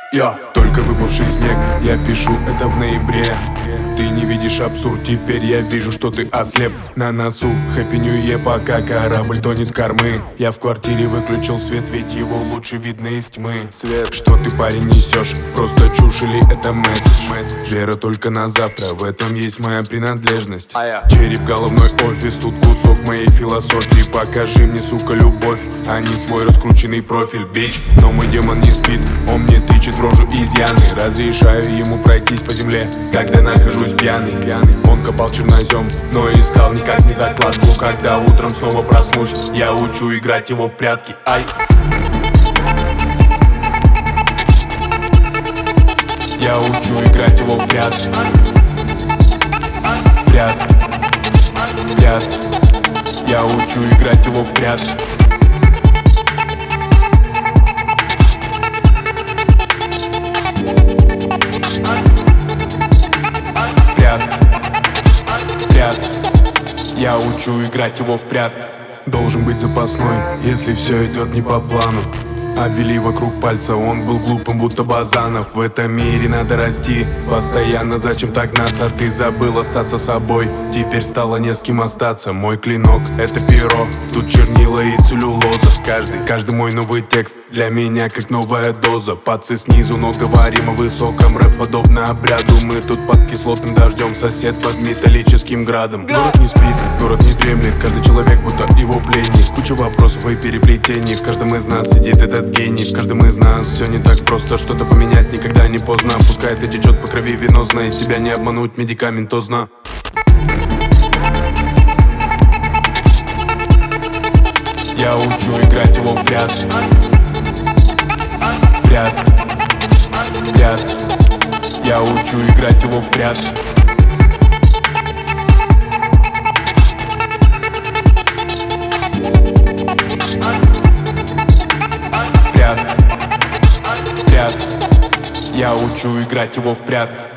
Я только выпавший снег, я пишу это в ноябре. Ты не видишь абсурд, теперь я вижу, что ты ослеп. На носу Happy New Year, пока корабль тонет с кормы. Я в квартире выключил свет, ведь его лучше видно из тьмы. Что ты, парень, несешь? Просто чушь или это месседж? Вера только на завтра, в этом есть моя принадлежность. Череп, головной офис, тут кусок моей философии. Покажи мне, сука, любовь, а не свой раскрученный профиль, бич. Но мой демон не спит, он мне тычет в рожу изъяны. Разрешаю ему пройтись по земле, когда нахожусь пьяный. Он копал чернозем, но искал никак не закладку. Когда утром снова проснусь, я учу играть его в прятки. Ай! Я учу играть его в прятки. Прятки. Я учу играть его в прятки. Я учу играть его в прятки. Должен быть запасной, если все идет не по плану. Обвели вокруг пальца, он был глупым, будто Базанов. В этом мире надо расти, постоянно зачем так гнаться? Ты забыл остаться собой, теперь стало не с кем остаться. Мой клинок — это перо, тут чернила и целлюлоза. Каждый мой новый текст для меня как новая доза. Пацы снизу, но говорим о высоком, рэп подобно обряду. Мы тут под кислотным дождем, сосед под металлическим градом. Город не спит, город не дремлет, каждый человек будто его пленник. Куча вопросов и переплетений, в каждом из нас сидит этот гений. В каждом из нас все не так просто, что-то поменять никогда не поздно. Пускай это течет по крови венозно, и себя не обмануть медикаментозно. Я учу играть его в прятки. Я учу играть его в прятки. Я учу играть его в прятки.